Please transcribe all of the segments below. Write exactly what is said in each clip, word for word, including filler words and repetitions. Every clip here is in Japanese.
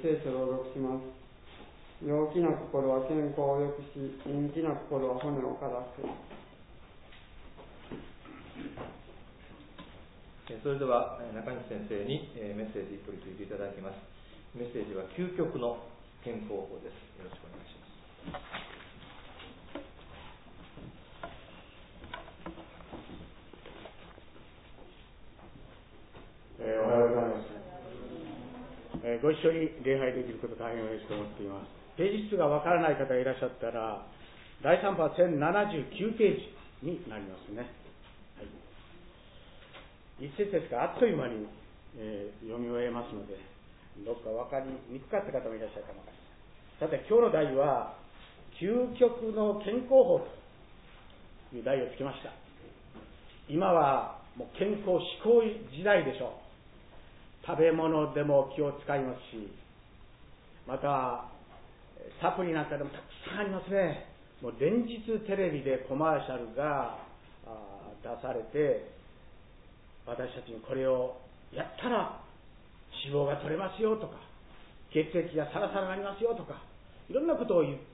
聖書を朗読します。陽気な心は健康を良くし、陰気な心は骨を枯らす。 それでは中西先生にメッセージ取り次いでいただきます。メッセージは究極の健康法です。よろしくお願いします。 えー、おはようございます。えー、ご一緒に礼拝できること大変嬉しく思っています。ページ数がわからない方がいらっしゃったら、だいさん部はせんななじゅうきゅうページになりますね。はい、一節ですからあっという間に、えー、読み終えますので、どっか分かりにくかった方もいらっしゃるかもわかりません。さて、今日の題は究極の健康法という題をつけました。今はもう健康志向時代でしょう。食べ物でも気を使いますし、またサプリなんかでもたくさんありますね。もう連日テレビでコマーシャルが出されて、私たちにこれをやったら脂肪が取れますよとか、血液がサラサラになりますよとか、いろんなことを言って、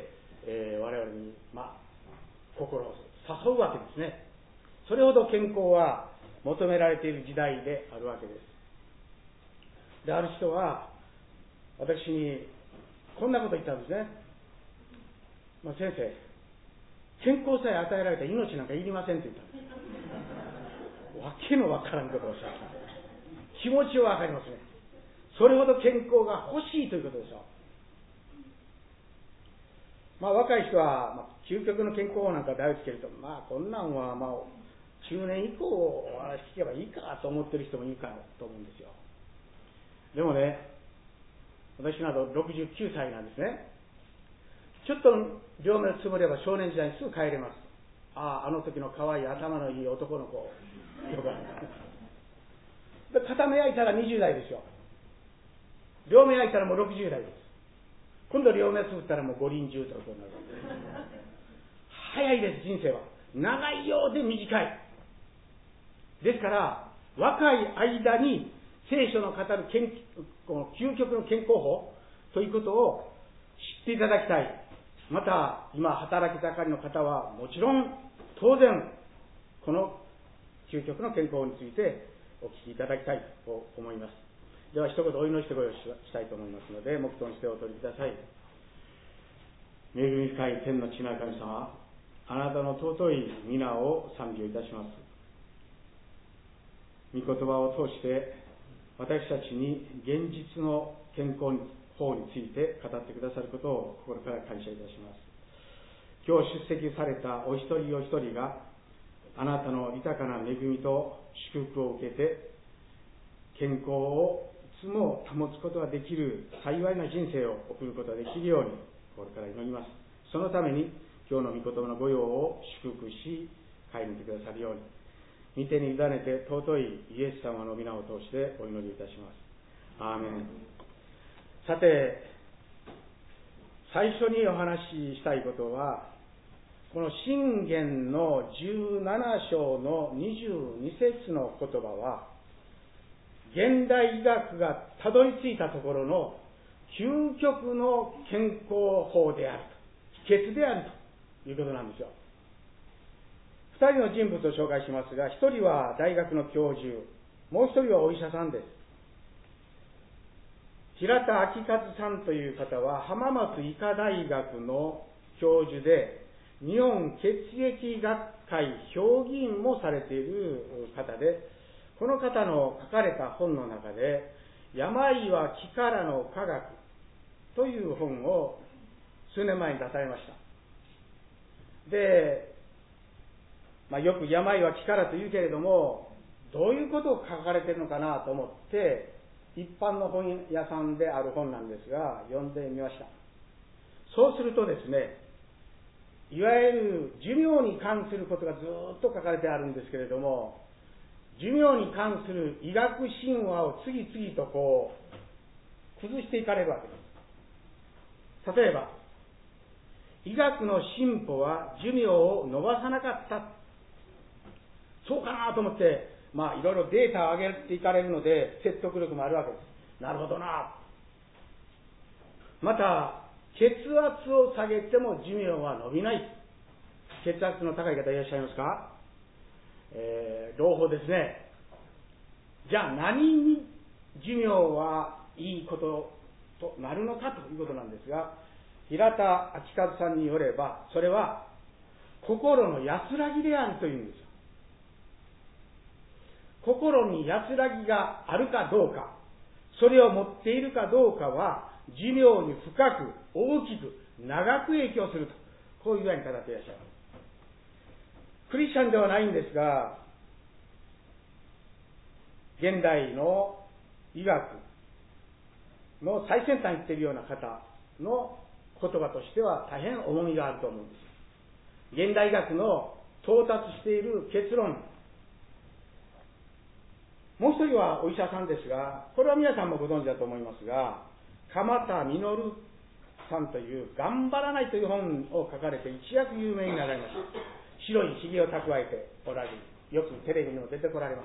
えー、我々に、まあ、心を誘うわけですね。それほど健康は求められている時代であるわけです。で、ある人は私にこんなこと言ったんですね。まあ、先生、健康さえ与えられた命なんかいりませんって言ったんです。わけのわからんことをおっしゃった。気持ちはわかりますね。それほど健康が欲しいということでしょう。まあ、若い人は、まあ、究極の健康法なんか題をつけると、まあこんなんはまあ中年以降お話聞けばいいかと思ってる人もいるかと思うんですよ。でもね、私などろくじゅうきゅうさいなんですね。ちょっと両目をつぶれば少年時代にすぐ帰れます。ああ、あの時の可愛い頭のいい男の子とかで、片目開いたらにじゅう代ですよ。両目開いたらもうろくじゅう代です。今度両目つぶったらもう五輪中ということになる。早いです、人生は。長いようで短い。ですから若い間に聖書の語る健この究極の健康法ということを知っていただきたい。また今働き盛りの方はもちろん当然この究極の健康法についてお聞きいただきたいと思います。では一言お祈りしてご用意したいと思いますので、黙祷にしてお取りください。恵み深い天の父なる神様、あなたの尊い皆を賛美をいたします。御言葉を通して私たちに現実の健康法について語ってくださることを心から感謝いたします。今日出席されたお一人お一人があなたの豊かな恵みと祝福を受けて健康をいつも保つことができる幸いな人生を送ることができるように心から祈ります。そのために今日の御言葉の御用を祝福し帰りてくださるように御手に委ねて尊いイエス様の皆を通してお祈りいたします。アーメン。さて、最初にお話ししたいことは、この箴言のじゅうなな章のにじゅうに節の言葉は、現代医学がたどり着いたところの究極の健康法であると、秘訣であるということなんですよ。二人の人物を紹介しますが、一人は大学の教授、もう一人はお医者さんです。平田昭和さんという方は浜松医科大学の教授で、日本血液学会評議員もされている方で、この方の書かれた本の中で、病は気からの科学という本を数年前に出されました。で、まあ、よく病は気からと言うけれども、どういうことを書かれているのかなと思って、一般の本屋さんである本なんですが、読んでみました。そうするとですね、いわゆる寿命に関することがずっと書かれてあるんですけれども、寿命に関する医学神話を次々とこう崩していかれるわけです。例えば、医学の進歩は寿命を延ばさなかった。そうかなと思って、まあいろいろデータを上げていかれるので説得力もあるわけです。なるほどな。 また血圧を下げても寿命は伸びない。血圧の高い方いらっしゃいますか？えー、朗報ですね。じゃあ何に寿命はいいこととなるのかということなんですが、平田昭和さんによれば、それは心の安らぎであるというんですよ。心に安らぎがあるかどうか、それを持っているかどうかは寿命に深く大きく長く影響すると、こういう具合に語っていらっしゃいます。クリスチャンではないんですが、現代の医学の最先端に行っているような方の言葉としては大変重みがあると思うんです。現代医学の到達している結論、もう一人はお医者さんですが、これは皆さんもご存知だと思いますが、鎌田実さんという頑張らないという本を書かれて一躍有名になられました。白いひげを蓄えておられる。よくテレビにも出てこられます。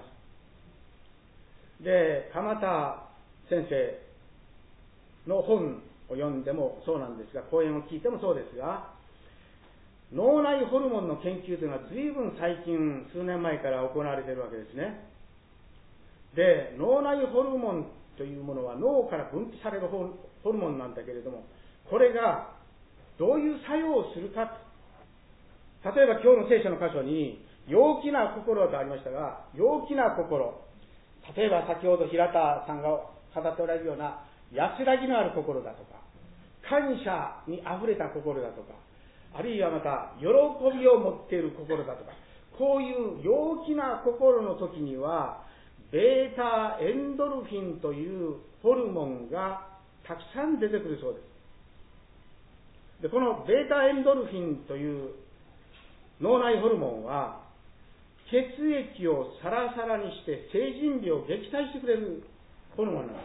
で、鎌田先生の本を読んでもそうなんですが、講演を聞いてもそうですが、脳内ホルモンの研究というのは随分最近、数年前から行われているわけですね。で、脳内ホルモンというものは脳から分泌されるホルモンなんだけれども、これがどういう作用をするかと。例えば今日の聖書の箇所に陽気な心とありましたが、陽気な心、例えば先ほど平田さんが語っておられるような安らぎのある心だとか、感謝にあふれた心だとか、あるいはまた喜びを持っている心だとか、こういう陽気な心の時にはベータエンドルフィンというホルモンがたくさん出てくるそうです。で、このベータエンドルフィンという脳内ホルモンは血液をサラサラにして成人病を撃退してくれるホルモンなんです。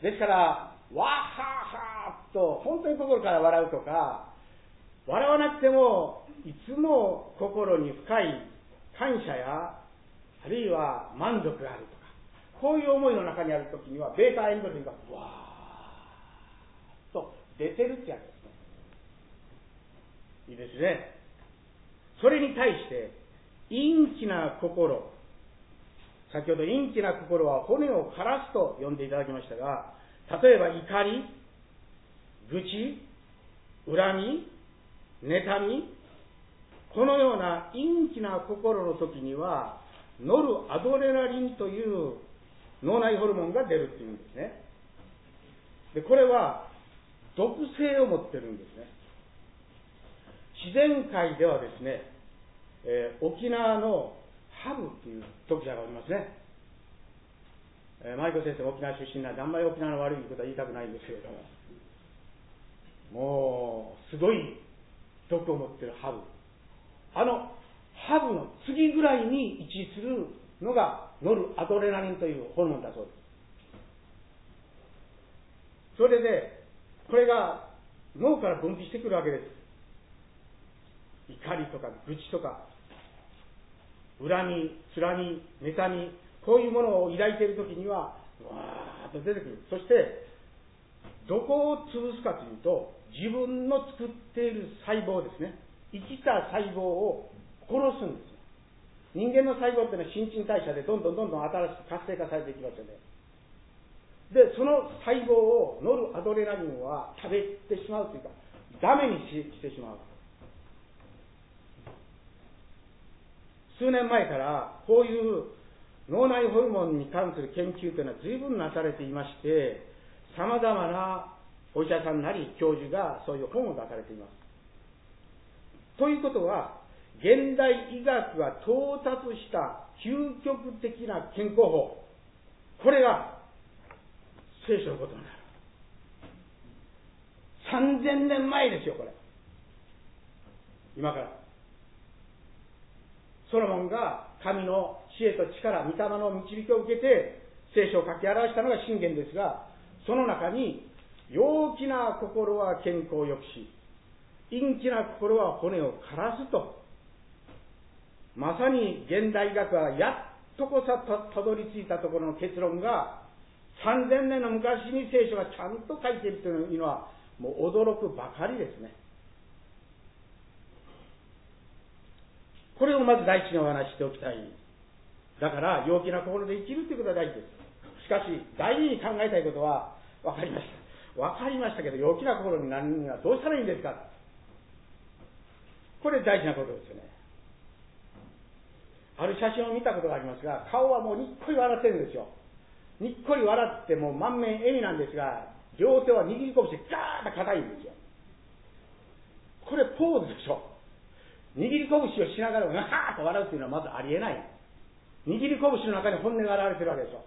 ですから、わーはーはーと本当に心から笑うとか、笑わなくてもいつも心に深い感謝やあるいは満足があるとか、こういう思いの中にあるときにはベータエンドルフィンがわーっと出てるってやつです。いいですね。それに対して陰気な心、先ほど陰気な心は骨を枯らすと呼んでいただきましたが、例えば怒り、愚痴、恨み、妬み、このような陰気な心の時にはノルアドレナリンという脳内ホルモンが出るっていうんですね。で、これは毒性を持ってるんですね。自然界ではですね、えー、沖縄のハブという読者がおりますね。えー、マイコ先生も沖縄出身なんであんまり沖縄の悪いことは言いたくないんですけれども、もうすごい毒を持ってるハブ、あのハブの次ぐらいに位置するのがノルアドレナリンというホルモンだそうです。それでこれが脳から分泌してくるわけです。怒りとか愚痴とか恨み、つらみ、妬み、こういうものを抱いているときにはわーっと出てくる。そしてどこを潰すかというと、自分の作っている細胞ですね、生きた細胞を殺すんです。人間の細胞っていうのは新陳代謝でどんどんどんどん新しく活性化されていきますよね。で、その細胞をノルアドレナリンは食べてしまうというか、ダメにし、してしまう。数年前からこういう脳内ホルモンに関する研究というのは随分なされていまして、さまざまなお医者さんなり教授がそういう本を出されています。ということは、現代医学が到達した究極的な健康法、これが聖書のことになる。さんぜんねんまえですよ、これ。今から。ソロモンが神の知恵と力、御霊の導きを受けて聖書を書き表したのが箴言ですが、その中に陽気な心は健康を良くし、陰気な心は骨を枯らすと、まさに現代医学はやっとこさたどり着いたところの結論がさんぜんねんの昔に聖書がちゃんと書いているというのは、もう驚くばかりですね。これをまず第一にお話しておきたい。だから、陽気な心で生きるということは大事です。しかし、第二に考えたいことは、わかりました。わかりましたけど、陽気な心になるにはどうしたらいいんですか。これ大事なことですよね。ある写真を見たことがありますが、顔はもうにっこり笑ってるんですよ。にっこり笑ってもう満面笑みなんですが、両手は握り拳でガーッと硬いんですよ。これポーズでしょ。握り拳をしながらガーッと笑うというのはまずありえない。握り拳の中に本音が現れてるわけでしょ。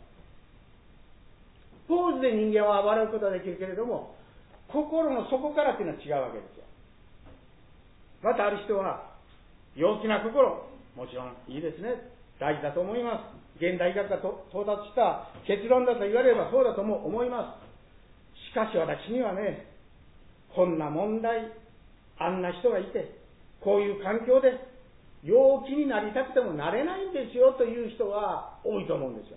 ポーズで人間は笑うことはできるけれども、心の底からというのは違うわけですよ。またある人は、陽気な心、もちろんいいですね。大事だと思います。現代医学がと到達した結論だと言われればそうだとも思います。しかし私にはね、こんな問題、あんな人がいて、こういう環境で陽気になりたくてもなれないんですよという人は多いと思うんですよ。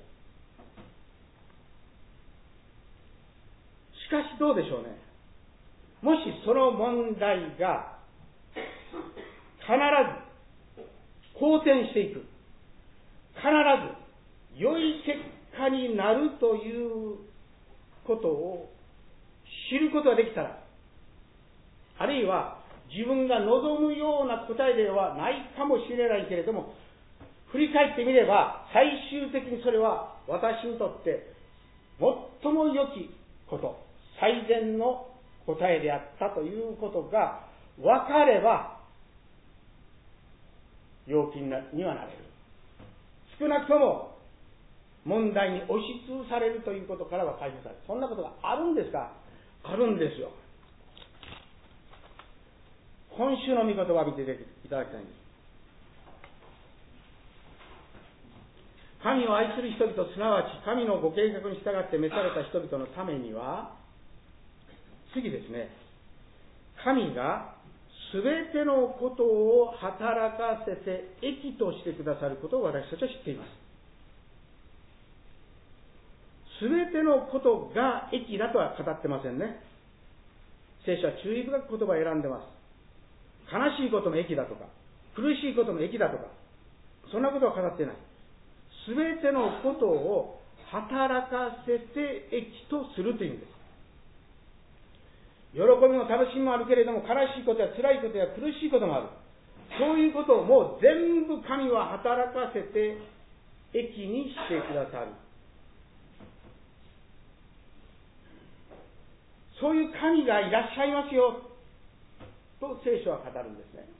しかしどうでしょうね。もしその問題が必ず好転していく、必ず良い結果になるということを知ることができたら、あるいは自分が望むような答えではないかもしれないけれども、振り返ってみれば最終的にそれは私にとって最も良きこと、最善の答えであったということが分かれば、陽気にはなれる。少なくとも問題に押しつぶされるということからは解放される。そんなことがあるんですか？あるんですよ。今週の御言葉を見ていただきたいんです。神を愛する人々、すなわち神のご計画に従って召された人々のためには、次ですね、神がすべてのことを働かせて益としてくださることを私たちは知っています。すべてのことが益だとは語ってませんね。聖書は注意深く言葉を選んでます。悲しいことも益だとか、苦しいことも益だとか、そんなことは語ってない。すべてのことを働かせて益とするという意味です。喜びも楽しみもあるけれども、悲しいことや辛いことや苦しいこともある。そういうことをもう全部神は働かせて益にしてくださる。そういう神がいらっしゃいますよと聖書は語るんですね。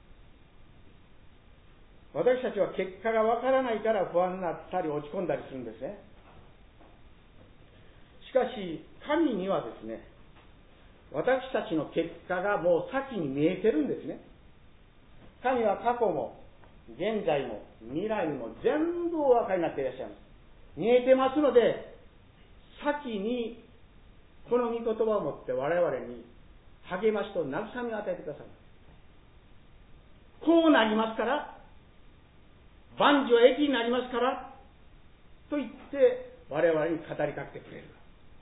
私たちは結果がわからないから不安になったり落ち込んだりするんですね。しかし神にはですね、私たちの結果がもう先に見えてるんですね。神は過去も現在も未来も全部お分かりになっていらっしゃいます。見えてますので、先にこの御言葉を持って我々に励ましと慰めを与えてください。こうなりますから、万事は益になりますからと言って我々に語りかけてくれる。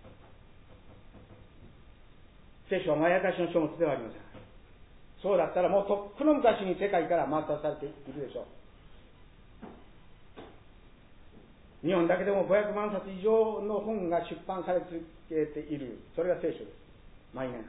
聖書はまやかしの書物ではありません。そうだったらもうとっくの昔に世界から抹殺されているでしょう。日本だけでもごひゃくまんさつ以上の本が出版され続けている。それが聖書です。毎年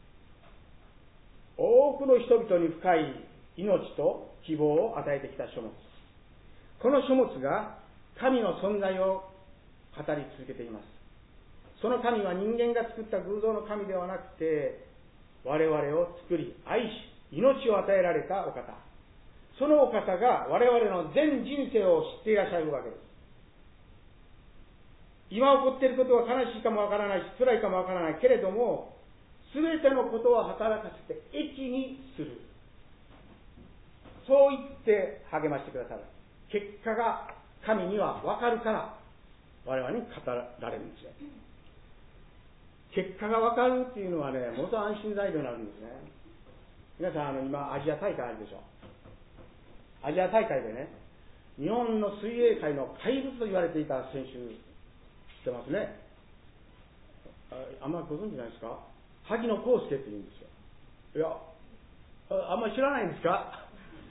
多くの人々に深い命と希望を与えてきた書物。この書物が神の存在を語り続けています。その神は人間が作った偶像の神ではなくて、我々を作り愛し命を与えられたお方。そのお方が我々の全人生を知っていらっしゃるわけです。今起こっていることは悲しいかもわからないし辛いかもわからないけれども、すべてのことを働かせて益にする。そう言って励ましてくださる。結果が神には分かるから我々に語られるんですよ。結果が分かるっていうのはね、ものすごい安心材料になるんですね。皆さん、あの今アジア大会あるでしょ。アジア大会でね、日本の水泳界の怪物と言われていた選手知ってますね。 あんまりご存知ないですか？萩野公介って言うんですよ。いや、あんまり知らないんですか？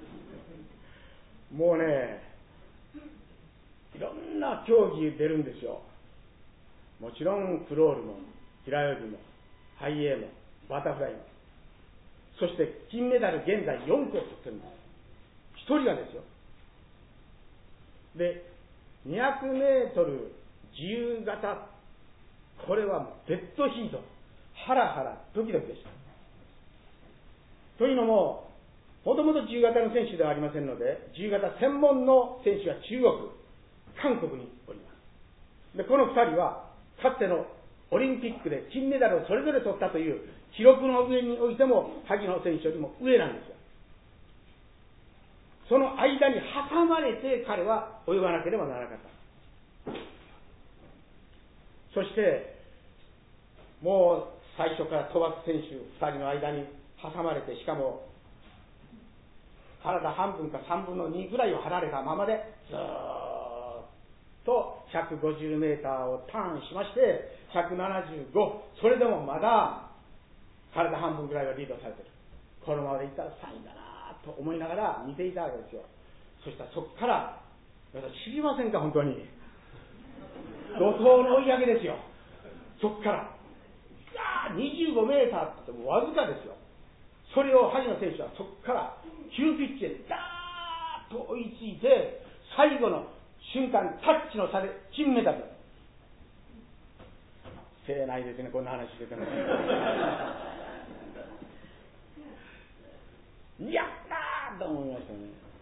もうね、いろんな競技出るんですよ。もちろんクロールも平泳ぎもハイエーもバタフライも、そして金メダル現在よんこを取ってるんです。ひとりがですよ。でにひゃくメートル自由形、これはデッドヒート、ハラハラドキドキでした。というのも、もともと自由形の選手ではありませんので、自由形専門の選手が中国、韓国におります。でこのふたりはかつてのオリンピックで金メダルをそれぞれ取ったという記録の上においても萩野選手よりも上なんですよ。その間に挟まれて彼は泳がなければならなかった。そしてもう最初から飛ばす選手ふたりの間に挟まれて、しかも体半分かさんぶんのにぐらいを離れたままでずーっとひゃくごじゅうメーターをターンしましてひゃくななじゅうご、それでもまだ体半分ぐらいはリードされてる。このままでいったらさんいだなと思いながら見ていたわけですよ。そしたらそこから知りませんか、本当に怒涛の追い上げですよ。そこからにじゅうごメーターってもわずかですよ。それを萩野選手はそこから急ピッチでダーッと追いついて、最後の瞬間タッチの差で金メダル。せないですね、こんな話しててもやったーと思いましたね。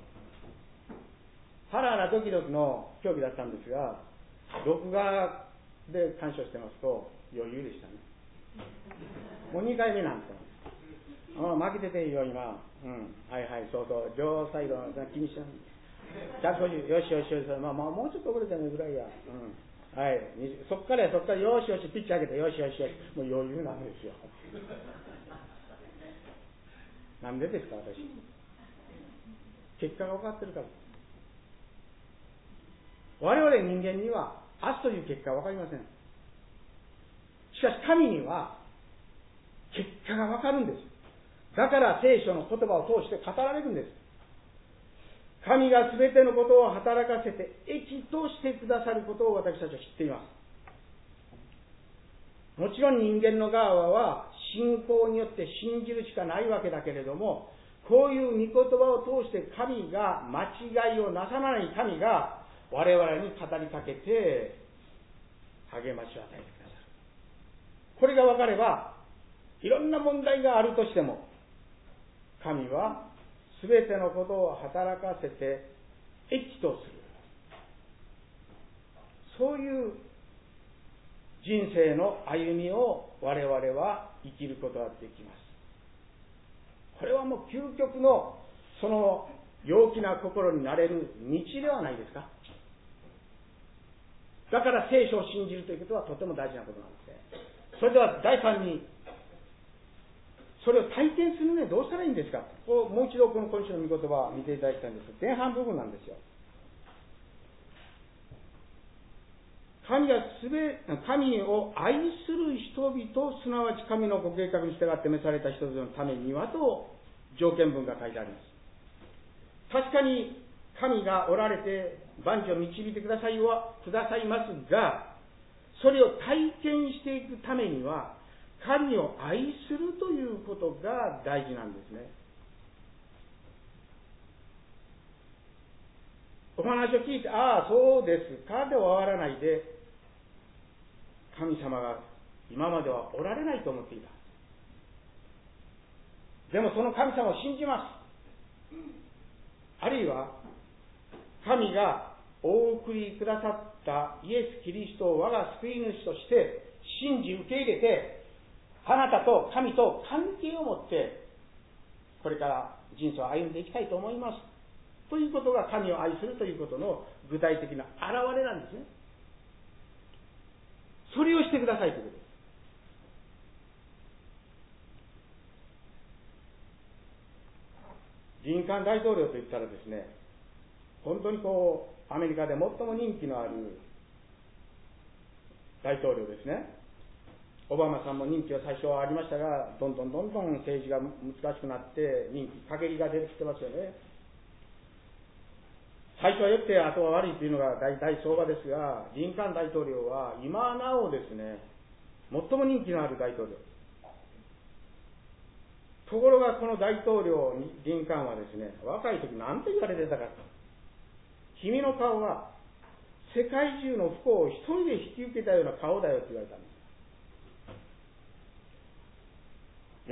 ハラハラドキドキの競技だったんですが、録画で鑑賞してますと余裕でしたね。もうにかいめなんですよ。ああ負けてていいよ今、うん、はいはい、そうそう、両サイド気にしちゃう。ひゃくごじゅう、よしよしよし、まあ、まあ、もうちょっと遅れてもいいぐらいや、うん、はい、そっからそっからよしよしピッチ上げてよしよしよし、もう余裕なんですよ。なんでですか、私。結果が分かってるから。我々人間には明日という結果は分かりません。しかし神には結果が分かるんです。だから聖書の言葉を通して語られるんです。神が全てのことを働かせて益としてくださることを私たちは知っています。もちろん人間の側は信仰によって信じるしかないわけだけれども、こういう御言葉を通して神が間違いをなさない神が我々に語りかけて励ましを与えてくださる。これが分かれば、いろんな問題があるとしても神はすべてのことを働かせて益とする、そういう人生の歩みを我々は生きることができます。これはもう究極のその陽気な心になれる道ではないですか。だから聖書を信じるということはとても大事なことなんですね。それではだいさんに、それを体験するにはどうしたらいいんですか。こうもう一度この今週の御言葉を見ていただきたいんです。前半部分なんですよ。神がすべ神を愛する人々、すなわち神のご計画に従って召された人々のためにはと条件文が書いてあります。確かに神がおられて万事を導いてくださいはくださいますが、それを体験していくためには神を愛するということが大事なんですね。お話を聞いて、ああそうですかで終わらないで、神様が今まではおられないと思っていた。でもその神様を信じます。あるいは神がお送りくださったイエス・キリストを我が救い主として信じ受け入れて、あなたと神と関係を持ってこれから人生を歩んでいきたいと思いますということが神を愛するということの具体的な表れなんですね。それをしてくださいということです。リンカーン大統領といったらですね、本当にこうアメリカで最も人気のある大統領ですね。 オバマさんも任期は最初はありましたが、どんどんどんどん政治が難しくなって任期陰りが出てきてますよね。最初は良くて後は悪いというのが大体相場ですが、リンカーン大統領は今なおですね、最も人気のある大統領。ところがこの大統領リンカーンはですね、若い時何と言われてたかと。君の顔は世界中の不幸を一人で引き受けたような顔だよと言われたんです。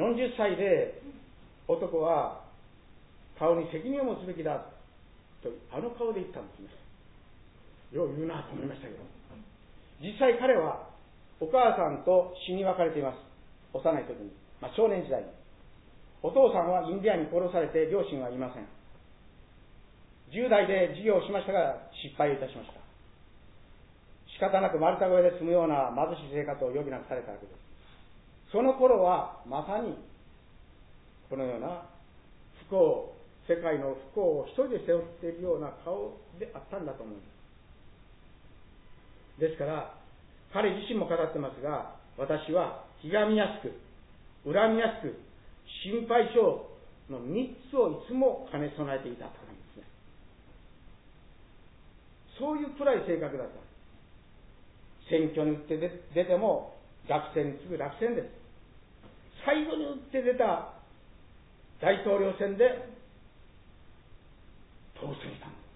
よんじゅっさいで男は顔に責任を持つべきだとあの顔で言ったんですね。よう言うなと思いましたけど、実際彼はお母さんと死に別れています。幼い時に、まあ、少年時代に。お父さんはインディアンに殺されて両親はいません。じゅう代で事業をしましたが失敗をいたしました。仕方なく丸太小屋で住むような貧しい生活を余儀なくされたわけです。その頃はまさにこのような不幸、世界の不幸を一人で背負っているような顔であったんだと思うんです。ですから彼自身も語ってますが、私はひがみやすく、恨みやすく、心配性のみっつをいつも兼ね備えていたというんですね。そういう暗い性格だった。選挙に打って出ても落選に次ぐ落選です。最後に打って出た大統領選で当選したんです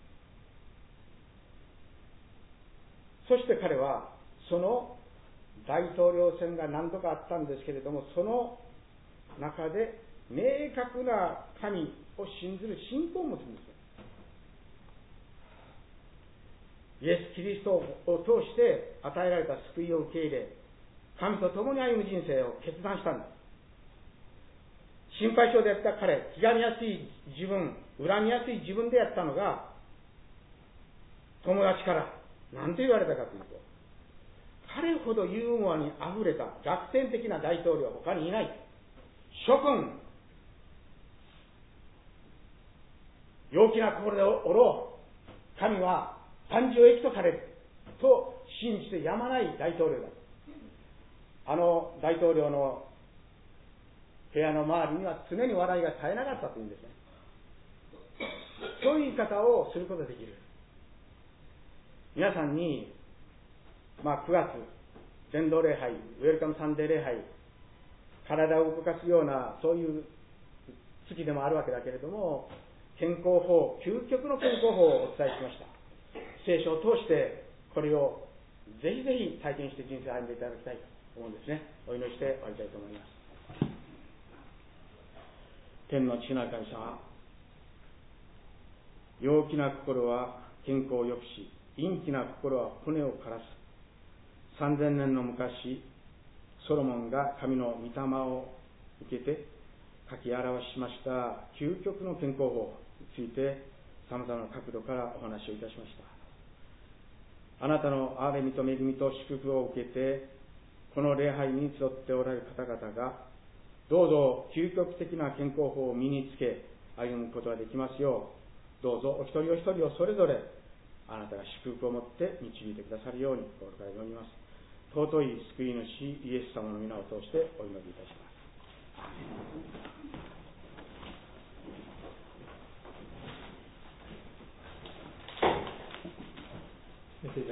。そして彼はその大統領選が何度かあったんですけれども、その中で明確な神を信ずる信仰を持つんですよ。イエス・キリストを通して与えられた救いを受け入れ、神と共に歩む人生を決断したんです。心配性であった彼、ひがみやすい自分、恨みやすい自分でやったのが、友達から何と言われたかというと、彼ほどユーモアにあふれた楽天的な大統領は他にいない。諸君、陽気な心でおろう。神は誕生益とされると信じてやまない大統領だ。あの大統領の部屋の周りには常に笑いが絶えなかったというんですね。そういう言い方をすることができる。皆さんに、まあ、くがつ伝道礼拝、ウェルカムサンデー礼拝、体を動かすようなそういう月でもあるわけだけれども、健康法、究極の健康法をお伝えしました。聖書を通してこれをぜひぜひ体験して人生を歩んでいただきたいと思うんですね。お祈りして終わりたいと思います。天の父なる神様、陽気な心は健康を良くし、陰気な心は骨を枯らす。三千年の昔、ソロモンが神の御霊を受けて書き表しました究極の健康法について様々な角度からお話をいたしました。あなたの憐れみと恵みと祝福を受けて、この礼拝に集っておられる方々がどうぞ究極的な健康法を身につけ歩むことができますよう、どうぞお一人お一人をそれぞれあなたが祝福を持って導いてくださるように心から祈ります。尊い救い主イエス様の皆を通してお祈りいたします。